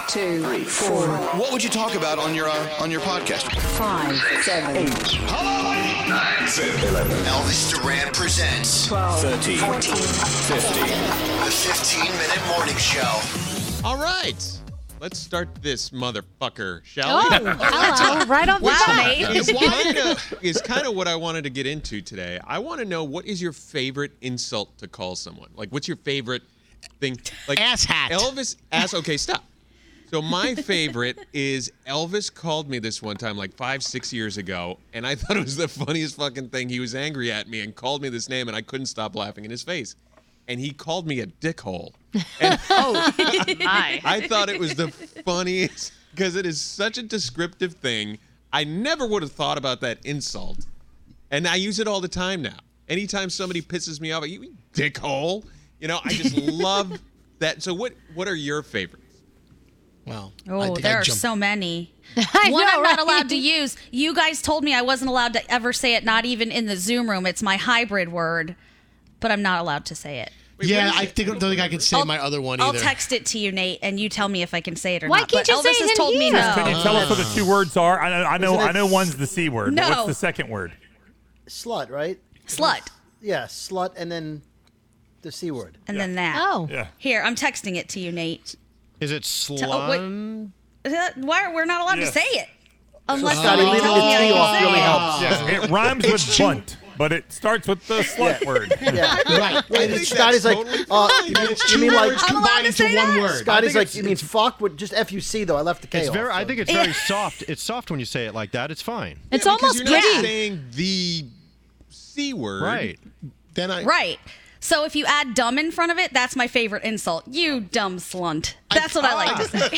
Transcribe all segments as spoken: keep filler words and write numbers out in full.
two, three, four. What would you talk about on your uh, on your podcast? Five, seven, eight. Hello, nine, seven, eleven. Elvis Duran presents twelve, thirteen, fourteen, fifteen. The fifteen-minute morning show. All right. Let's start this motherfucker, shall Oh, we? hello. Right on Which time. is kind of is kind of what I wanted to get into today. I want to know, what is your favorite insult to call someone? Like, what's your favorite thing? Like ass hat. Elvis ass. Okay, stop. So my favorite is Elvis called me this one time, like five, six years ago, and I thought it was the funniest fucking thing. He was angry at me and called me this name, and I couldn't stop laughing in his face. And he called me a dickhole. And Oh, my. I thought it was the funniest because it is such a descriptive thing. I never would have thought about that insult. And I use it all the time now. Anytime somebody pisses me off, you dickhole. You know, I just love that. So what what are your favorites? Well, I Oh, think there I'd are jump- so many. I One know, I'm not right? allowed to use. You guys told me I wasn't allowed to ever say it, not even in the Zoom room. It's my hybrid word, but I'm not allowed to say it. Wait, yeah, what is I it? think, don't think I can say I'll- my other one I'll either. text it to you, Nate, and you tell me if I can say it or Why not. can't But you Elvis say it has in told me here? no. Can you tell us what the two words are? I know, I know, Isn't it I know. One's the c word. No. What's the second word? Slut, right? Slut, Yeah, slut, and then the C word. and then that. Oh. Yeah. Here, I'm texting it to you, Nate. Is it To- oh, wait. slun? Uh, Why we're not allowed Yes. to say it? Unless Scotty, somebody leaving tells the me I T can off say really it. helps. Yeah, it rhymes with bunt, but it starts with the slut word. Yeah, right. think And that's Scotty's like, totally uh, fine. you mean, It's you two mean like, words I'm allowed combined to into say one that? word. Scotty's think like, it's- you mean fuck? With just F U C though. I left the K It's off. very. I so- think it's very soft. It's soft when you say it like that. It's fine. It's Yeah, because almost you're not pretty. saying the c word, Right. Then I, Right. So if you add dumb in front of it, that's my favorite insult. You dumb slunt. That's what I like to say.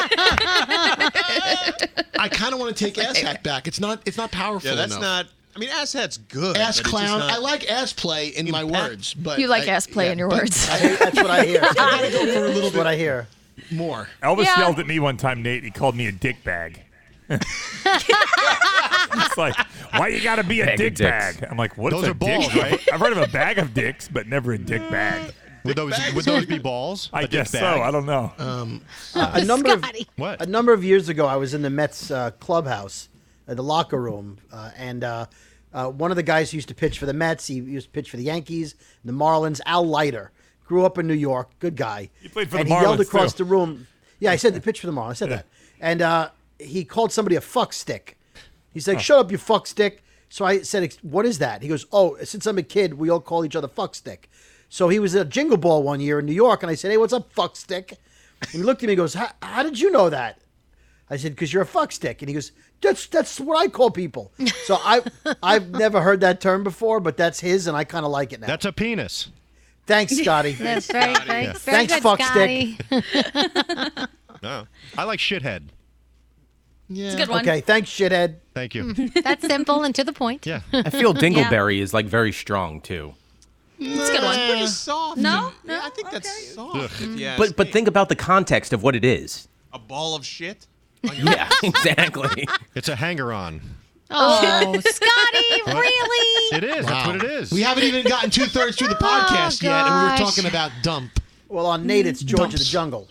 I kind of want to take ass hat back. It's not. It's not powerful Yeah, that's enough. not. I mean, ass hat's good. Ass but it's just clown. not- I like ass play in my Impact- words, but You like I- ass play yeah, in your but words. I hear- that's what I hear. I gotta go for a little That's what bit I hear. more. Elvis Yeah. yelled at me one time, Nate. He called me a dick bag. It's like, why you gotta be a Bag of dick dicks. bag? I'm like, what's Those a are dick? balls, right? I've heard of a bag of dicks, but never a dick bag. Would those would those be balls? I A dick guess so. bag? I don't know. A number of Scotty. What? a number of years ago, I was in the Mets uh, clubhouse, uh, the locker room, uh, and uh, uh, one of the guys who used to pitch for the Mets, he used to pitch for the Yankees, the Marlins. Al Leiter grew up in New York, good guy. He played for and the he yelled Marlins, across too. the room. Yeah, I said the pitch for the Marlins. I said that, and uh, he called somebody a fuck stick. He's like, "Shut up, you fuck stick." So I said, "What is that?" He goes, "Oh, since I'm a kid, we all call each other fuck stick." So he was at Jingle Ball one year in New York, and I said, "Hey, what's up, fuck stick?" And he looked at me and goes, "How, how did you know that?" I said, "Because you're a fuck stick." And he goes, "That's that's what I call people." So I I've never heard that term before, but that's his, and I kind of like it now. That's a penis. Thanks, Scotty. That's very, very, very Thanks, good, fuck Scotty. No. I like shithead. It's a good one. Okay, thanks, shithead. Thank you. That's simple and to the point. Yeah. I feel Dingleberry is like very strong too. It's a good one. pretty soft. No? and- No? I think that's Okay. soft. If you ask But but me. think about the context of what it is. a ball of shit. Yeah, exactly. It's a hanger-on. Oh, Scotty, really? It is. That's Wow. what it is. We haven't even gotten two thirds through the podcast yet, and we were gosh. talking about dump. Well, on Nate, it's George of the Dumps. Jungle.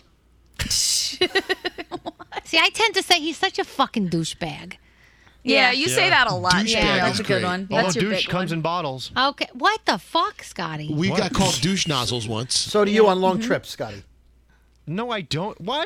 See, I tend to say he's such a fucking douchebag. Yeah, Yeah. you Yeah. say that a lot. Douchebag Yeah, that's is a good great. one. Although That's your douche big comes one. in bottles. Okay, what the fuck, Scotty? We What? got called douche nozzles once. So do you on long trips, Scotty? No, I don't. What?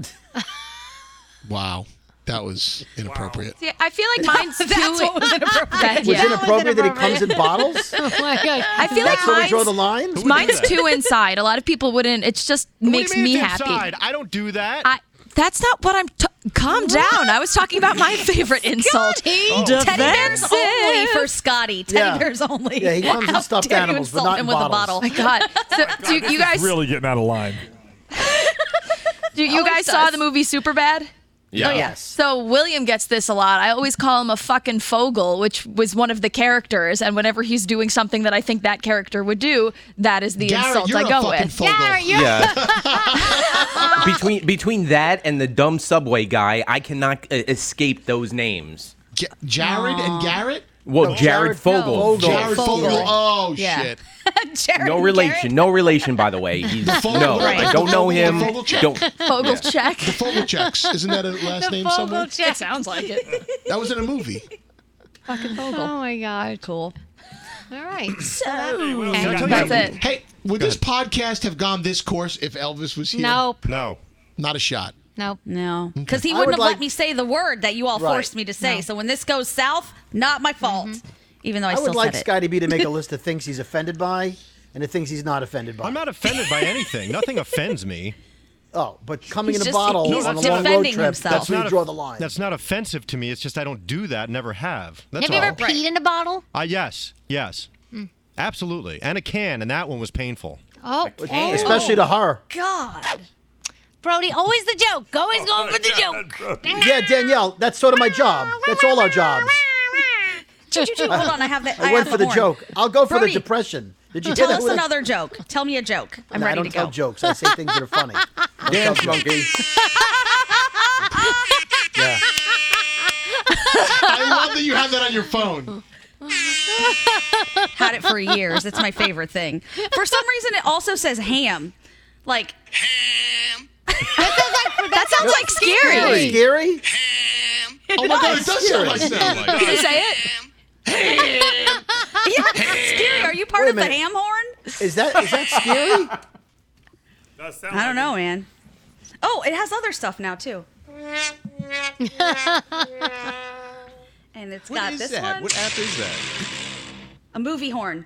Wow, that was inappropriate. Yeah, I feel like mine's too. That's what was inappropriate. That- Was yeah. it inappropriate that it comes in bottles? Oh my god! I feel That's like where we mine's, draw the line? would mine's do that? too inside. A lot of people wouldn't. It just makes what do you mean me it's happy. inside? I don't do that. I. That's not what I'm. T- calm down. I was talking about my favorite insult. Oh. Teddy bears only for Scotty. Teddy Yeah. bears only. Yeah, he comes in How stuffed dare you animals, but insult not in him with a bottles. bottle. My God. So do you, This you guys? is really getting out of line. Do you Always guys saw does. the movie Superbad? Yeah. Oh, yes. So William gets this a lot. I always call him a fucking fogel, which was one of the characters. And whenever he's doing something that I think that character would do, that is the Garrett, insult you're I a go fucking with. fogel. Garrett, you're Yeah. between between that and the dumb subway guy, I cannot uh, escape those names. J- Jared and Garrett? Well, No, Jared, Jared Fogle. Fogle. Jared Fogle. Fogle. Oh, Yeah. shit. Jared No and relation. No relation, by the way. He's Fogle, no. right. I don't The know Fogle- him. the Fogle check. Don't. Fogle check. The Fogle checks. Isn't that a last name somewhere? It sounds like it. That was in a movie. Fucking Fogle. Oh my god. Cool. All right. So Okay. that's it. Hey, would this podcast have gone this course if Elvis was here? Nope. No. Not a shot. Nope. No, because he I wouldn't would have like- let me say the word that you all Right. forced me to say. No. So when this goes south, not my fault. Even though I, I still would like said it. Scotty B to make a list of things he's offended by and the things he's not offended by. I'm not offended by anything. Nothing offends me. Oh, but coming He's in a just- bottle he's on a long road defending trip, himself. that's where you not draw a- the line. That's not offensive to me. It's just I don't do that. Never have. That's Have you all. ever peed in a bottle? Uh, yes. Yes. Absolutely. And a can, and that one was painful. Oh. Especially to her. God. Brody, always the joke. Always going for the joke. Yeah, Danielle, that's sort of my job. That's all our jobs. Hold on, I have that. I, I went have for the horn. joke. I'll go for Brody, the depression. Did you hear Tell that? us with- another joke. Tell me a joke. I'm Nah, ready I don't to tell go. jokes. I say things that are funny. Don't Dance, tell jokes. monkey. Yeah. I love that you have that on your phone. Had it for years. It's my favorite thing. For some reason, it also says ham. Like Ham. that sounds like scary. Scary. Scary? Oh my God, it does sound like that. Can you say it? Yeah, scary. Are you part Wait a of the minute. ham horn? Is that is that scary? Does sound I don't like know, man. Oh, it has other stuff now too. And it's What got is this that? one. What app is that? A movie horn.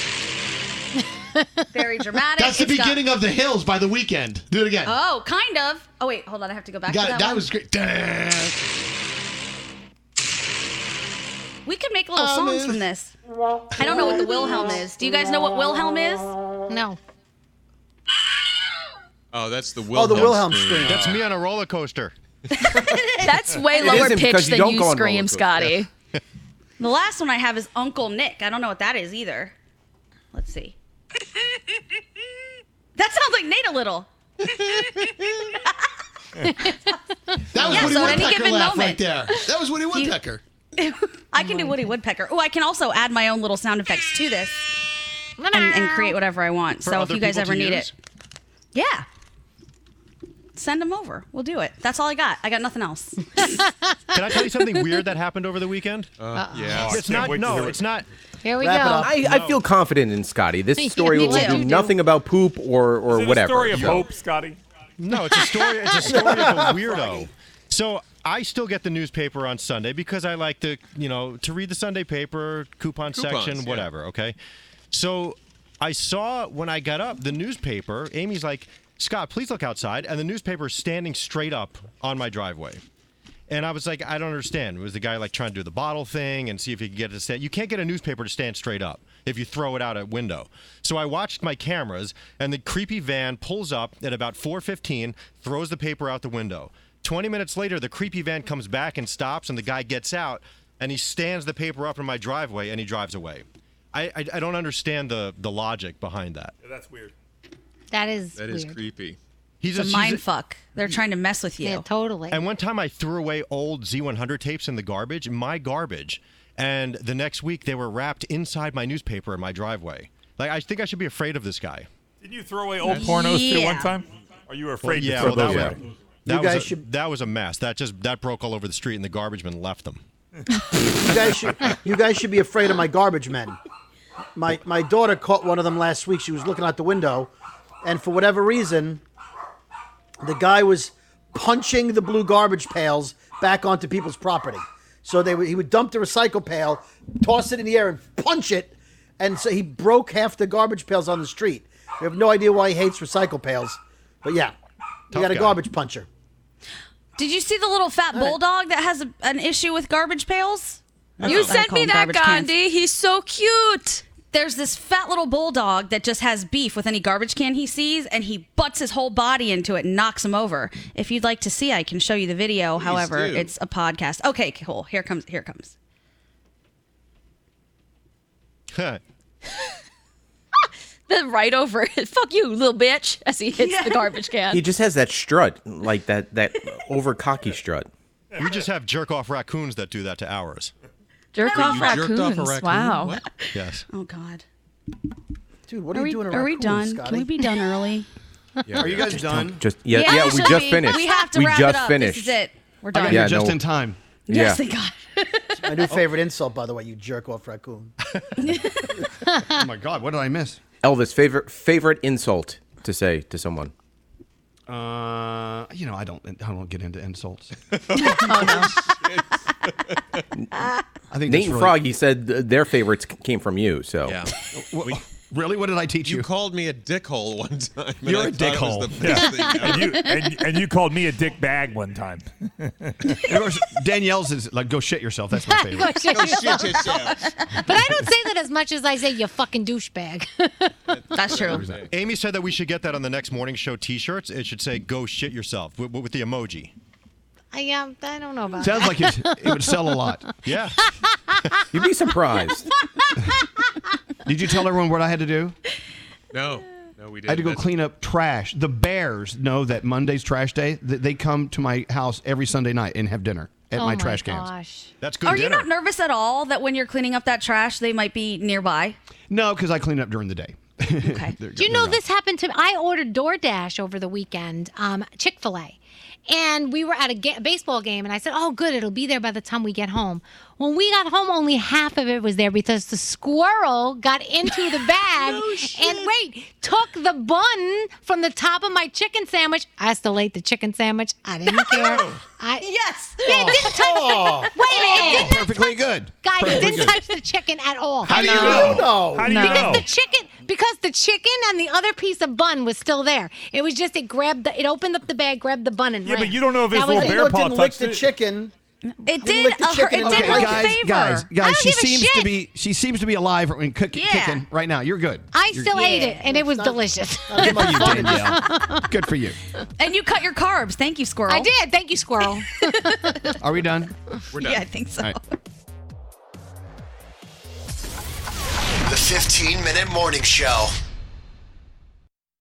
Very dramatic. That's the It's got- beginning of The Hills by The Weeknd. Do it again. Oh, kind of. Oh wait, hold on. I have to go back Got to it. that, That one. was great. We could make little Um, songs from this. I don't know what the Wilhelm is. Do you guys know what Wilhelm is? No. Oh, that's the Oh, Wilhelm. the Wilhelm scream. scream. That's me on a roller coaster. That's way It lower isn't because pitched you than don't you go on roller scream, coasters. Scotty. The last one I have is Uncle Nick. I don't know what that is either. Let's see. That sounds like Nate a little. That was Yeah, Woody so at any Woodpecker given laugh moment- right there. That was Woody Woodpecker. I can do Woody Woodpecker. Oh, I can also add my own little sound effects to this and, and create whatever I want. For so if other you guys people ever to need use? it, yeah, send them over. We'll do it. That's all I got. I got nothing else. Can I tell you something weird that happened over the weekend? Uh, yeah. It's can't not. wait to No, hear it. it's not. Here we Wrap it go. up. I, I feel confident in Scotty. This story me will too. do You do. nothing about poop or, or Is it whatever. a story of so- hope, Scotty? No, it's a story. It's a story of a weirdo. So I still get the newspaper on Sunday because I like to, you know, to read the Sunday paper, coupon Coupons, section, yeah. whatever. Okay. So I saw when I got up the newspaper. Amy's like, Scott, please look outside, and the newspaper is standing straight up on my driveway. And I was like, I don't understand. Was the guy like trying to do the bottle thing and see if he could get it to stand? You can't get a newspaper to stand straight up if you throw it out a window. So I watched my cameras, and the creepy van pulls up at about four fifteen, throws the paper out the window. twenty minutes later, the creepy van comes back and stops, and the guy gets out, and he stands the paper up in my driveway, and he drives away. I I, I don't understand the the logic behind that. Yeah, that's weird. That is That weird. is creepy. He's It's a he's mind fuck. They're trying to mess with you. Yeah, totally. And one time I threw away old Z one hundred tapes in the garbage, my garbage. And the next week they were wrapped inside my newspaper in my driveway. Like, I think I should be afraid of this guy. Did you throw away old pornos too Yeah. one time? Or you were afraid yeah, to throw well, those that, away? was, that, You was guys a, should- that was a mess. That just that broke all over the street, and the garbage man left them. You guys should you guys should be afraid of my garbage men. My my daughter caught one of them last week. She was looking out the window, and for whatever reason, the guy was punching the blue garbage pails back onto people's property. So they would, he would dump the recycle pail, toss it in the air, and punch it, and so he broke half the garbage pails on the street. We have no idea why he hates recycle pails, but yeah, he Tough got a guy. garbage puncher. Did you see the little fat bulldog that has a, an issue with garbage pails? You I sent call me them that, garbage cans. Gandhi. He's so cute. There's this fat little bulldog that just has beef with any garbage can he sees, and he butts his whole body into it and knocks him over. If you'd like to see, I can show you the video. Please However, do. it's a podcast. Okay, cool. Here comes. Here it comes. Then right over it. Fuck you, little bitch, as he hits Yeah. the garbage can. He just has that strut, like that that over cocky strut. We just have jerk off raccoons that do that to ours. Jerk Wait, off you jerked off a raccoons. raccoon? Wow. What? Yes. Oh God. Dude, what are, Are you we, doing? A are we raccoon, done? Scotty? Can we be done early? Yeah, Are you guys done? Just yeah, Yeah, yeah, we we should just be. finished. We have to we wrap just it up. finished. This is it. We're I done. got Yeah, here just no- in time. Yes, Yeah. thank God. My new favorite insult, by the way, you jerk off raccoon. Oh my God, what did I miss? Elvis, favorite favorite insult to say to someone. Uh, you know, I don't, I don't get into insults. I think Nate that's and really- Froggy said th- their favorites c- came from you. So Yeah. Wha- We- really, what did I teach you? You called me a dickhole one time. and You're I a thought it was dickhole. the best thing ever. and, you, and, and you called me a dick bag one time. Of course, Danielle's is like, go shit yourself. That's my favorite. Go shit Go yourself. shit yourself. But I don't say that as much as I say you fucking douchebag. That's true. Amy said that we should get that on the next morning show T-shirts. It should say "Go shit yourself" with, with the emoji. I um, I don't know about Sounds that. like it, it would sell a lot. Yeah. you'd be surprised. Did you tell everyone what I had to do? No, no, we didn't. I had to go That's- clean up trash. The Bears know that Monday's trash day. Th- They come to my house every Sunday night and have dinner at Oh my my trash cans. gosh. That's good Are you dinner. not nervous at all that when you're cleaning up that trash, they might be nearby? No, because I clean up during the day. Okay. They're- Do you they're know not. this happened to me? I ordered DoorDash over the weekend, um, Chick-fil-A. And we were at a ga- baseball game, and I said, oh, good, it'll be there by the time we get home. When we got home, only half of it was there because the squirrel got into the bag and, wait, took the bun from the top of my chicken sandwich. I still ate the chicken sandwich. I didn't care. I, Yes. Yeah, it didn't touch. Wait a minute, it didn't Perfectly good. Guys, it Perfectly didn't good. touch the chicken at all. How do you No, know? no. How do you No. know? Because the chicken, because the chicken and the other piece of bun was still there. It was just it grabbed the, it opened up the bag, grabbed the bun, and Yeah, ran. but you don't know if his That was little it. bear No, it paw didn't lick touched the it. chicken. It Didn't did. lick the uh, her, chicken it in the did bag. her a guys, favor. guys, I guys, don't she give a seems to shit. be she seems to be alive and cook, Yeah. kicking right now. You're good. I You're still good. ate it, and it was delicious. Not too much You, fun. Danielle. Good for you. And you cut your carbs. Thank you, squirrel. I did. Thank you, squirrel. Are we done? We're done. Yeah, I think so. All right. The fifteen minute morning show.